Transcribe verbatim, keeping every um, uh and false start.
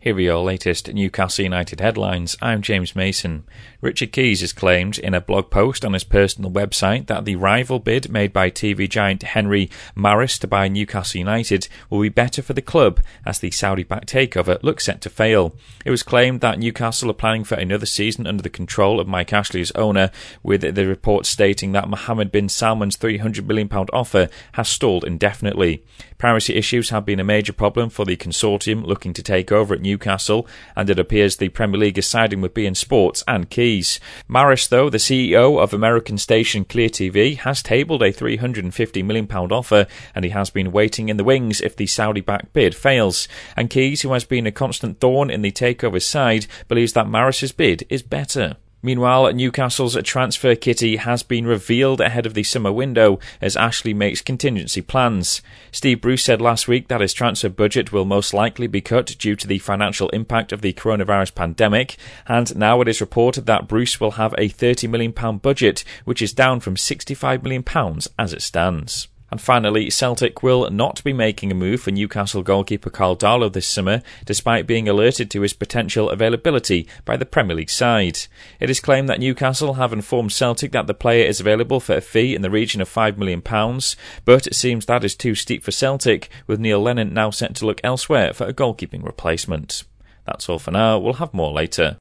Here are your latest Newcastle United headlines. I'm James Mason. Richard Keys has claimed in a blog post on his personal website that the rival bid made by T V giant Henry Maris to buy Newcastle United will be better for the club as the Saudi-backed takeover looks set to fail. It was claimed that Newcastle are planning for another season under the control of Mike Ashley as owner, with the report stating that Mohammed bin Salman's three hundred million pounds offer has stalled indefinitely. Piracy issues have been a major problem for the consortium looking to take over at Newcastle, and it appears the Premier League is siding with beIN Sports and Keys. Maris, though, the C E O of American station Clear T V, has tabled a three hundred fifty million pounds offer, and he has been waiting in the wings if the Saudi-backed bid fails. And Keys, who has been a constant thorn in the takeover side, believes that Maris's bid is better. Meanwhile, Newcastle's transfer kitty has been revealed ahead of the summer window as Ashley makes contingency plans. Steve Bruce said last week that his transfer budget will most likely be cut due to the financial impact of the coronavirus pandemic, and now it is reported that Bruce will have a thirty million pounds budget, which is down from sixty-five million pounds as it stands. And finally, Celtic will not be making a move for Newcastle goalkeeper Karl Darlow this summer, despite being alerted to his potential availability by the Premier League side. It is claimed that Newcastle have informed Celtic that the player is available for a fee in the region of five million pounds, but it seems that is too steep for Celtic, with Neil Lennon now set to look elsewhere for a goalkeeping replacement. That's all for now. We'll have more later.